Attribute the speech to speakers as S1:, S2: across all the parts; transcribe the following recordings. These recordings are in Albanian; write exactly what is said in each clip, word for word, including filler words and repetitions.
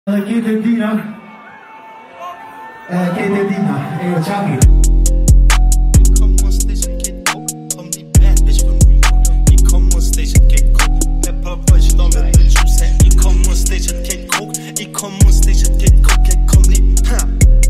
S1: Kete Dina Eh, Kete Dina E o Chagi
S2: Come on stage and get coke. Come the bad bitch from New York. You come on stage and get coke. Pepper punch on the juice. You come on stage and get coke. You come on stage and get coke. Come the huh.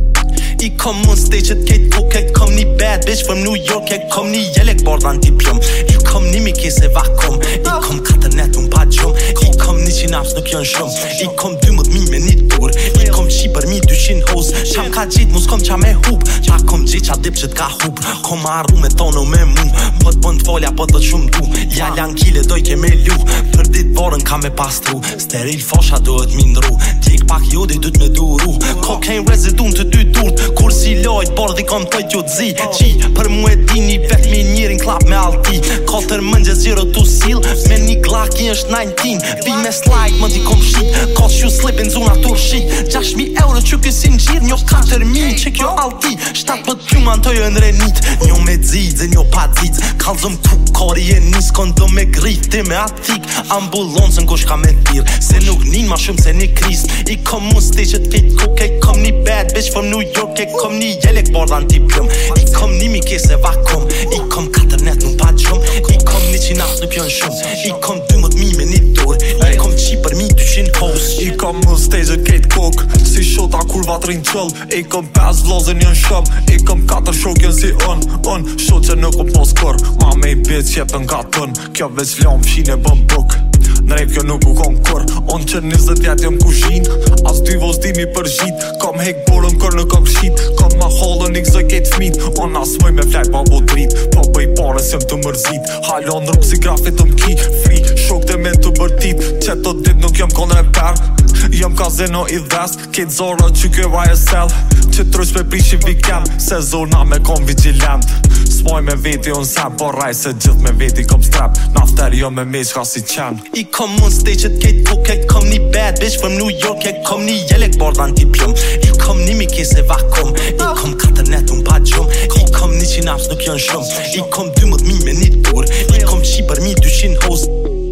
S2: You come on stage and get coke. Come the bad bitch from New York. Come the yelek bordan diplom. You come ni mi kese vakom. You come katër netun pa gjum. You come ni që nafs nuk jon shumë. You come dymët mi me një dur. You come shi për mi dyshin hoz. Qam ka gjit mus kom qa me hub. Qa kom gjit qa dip që t'ka hub. Kom arru me tono me mu. Po t'bën t'folja po t'bët shumë du. Ja lan kile doj ke me lu. Për dit borën ka me pastru. Steril fosha duhet mindru. Tjek pak jodi du t'me duru. Cocaine residun të dy durt. Kur si lojt bordhi kom t'ojt jo t'zi. Qi për mu e dini vet mi njerin klap me alti. Katër mëngjes zero tu sil. Me një glaki është nineteen. Vi me slide më di kom shit. Cause you slippin zona tur shit. gjashtë mijë euro që kësin gjirë. Njo katër mijë që kjo alti. Shtatëmbëdhjetë pjuman të jë ndrenit. Njo me dzidze, njo pa dzidze. Kalzëm ku kori e nis kondo me grit. Ti me atik ambulancën kush ka me tir. Se nuk nin ma shumë se një kris. I kom mu stage t'kejt coke. I kom një bad bitch from New York. I kom një jelek bordan t'i plëm. I kom një mi kese vakum. I kom katër net nuk pa gjum. I kom një që naftë nuk jën shumë. I kom dymët mi me një dur. I kom qi për mi dyshin hos.
S3: I kom mu stage t'kejt coke. Si shota kur vatrin qëll. I kom pes vlozën jën shumë. I kom katër shok jën si un Un, shot që nuk kom pos kur. Ma me i bitch jepën ka tën. Kjo veç lom fshine bëm buk. Në rejt kjo nuk u kom kur. On që njëzet vjet jëm kushin. As dy vos dimi për gjit. Kom hek borën kër nuk kom shit. Kom ma hollën i këzoj kejt fmit. On as mëj me flajt pa bo drit. Po bëj parës jem të mërzit. Halon rrug si grafit të mki. Free, shok të me të bërtit. Qeto dit nuk jëm kon reper. Jëm kazino i dhest. Kejt zoro që kjo Y S L. Që trush me prishi vikem. Se zona me kom vigilent. Smoj me veti unë sem. Po raj se gjithë me veti kom strap. Nafter jo me meq ka si qen.
S2: I kom on stage t'kejt coke. I kom një bad bitch from New York. I kom një jelek bordan t'i plëm. I kom një mi kese vakum. I kom katër netun pa gjum. I kom një që nafs nuk jën shumë. I kom dymët mi me një dur. I kom qi për mi dyshin hoz.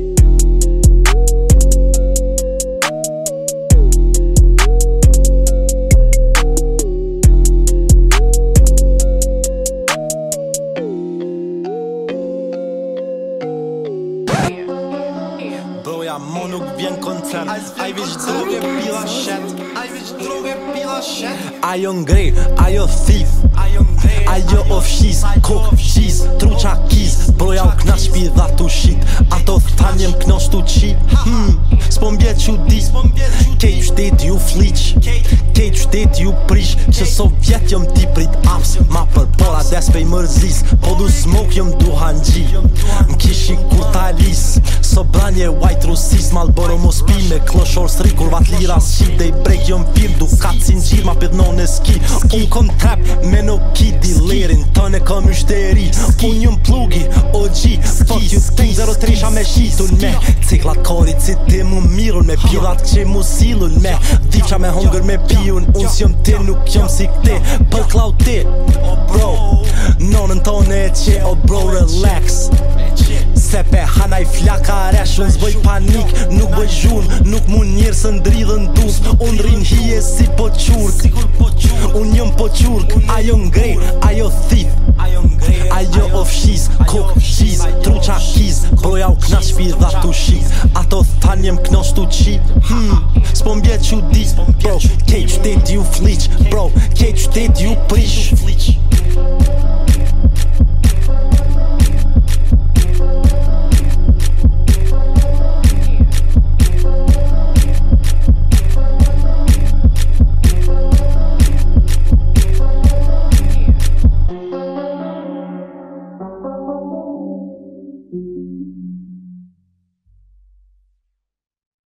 S2: Mo nuk vjen koncert. Aj veç droge pila shet. Aj veç droge pila shet. Ajo ngrej, ajo thif. Ajo ofshis, kok gjiz. Truqa kiz, broja u knash pi dha tu shit. Ato than jem knosh tu qi. Hmm, s'po mbjet që di. Kejt qytet ju fliq. Kejt qytet ju prish. Që Sovjet jëm ti prit aps. Ma për para des pej mërzis. Po du smoke jëm du hangji. M'kishi kur talis. So branje white rusis. Malboro mos pi me kloshor sri. Kur vat lira shqip dhe i brek jëm pir. Du kat si n'gjir ma pidnon e ski. Un kom trap me no ki dilerin. Tën e kom yshteri. Un jëm plugi, O G. Fuck you thing zero tre sha me shitun me. Ciklat korit si ti mu mirun me. Pilat që mu silun me. Dipqa me hongër me piun. Un s'jëm ti nuk jëm si këti. Për klau ti, oh bro. Nonën tone e qe, oh bro relax. Se pe hanaj flaka resh. Unë s'bëj panik, nuk bëj zhun. Nuk mu njërë së ndridhën dus. Unë rin hije si po qurk. Unë jëm po qurk. Ajo ngrej, ajo thith. Ajo ofshis, kok gjiz. Truqa kiz, broja u knash pi dha tu shit. Ato than jem knosh tu qi. Hmm, s'po mbjet që di. Bro, kejt qytet ju fliq. Bro, kejt qytet ju prish.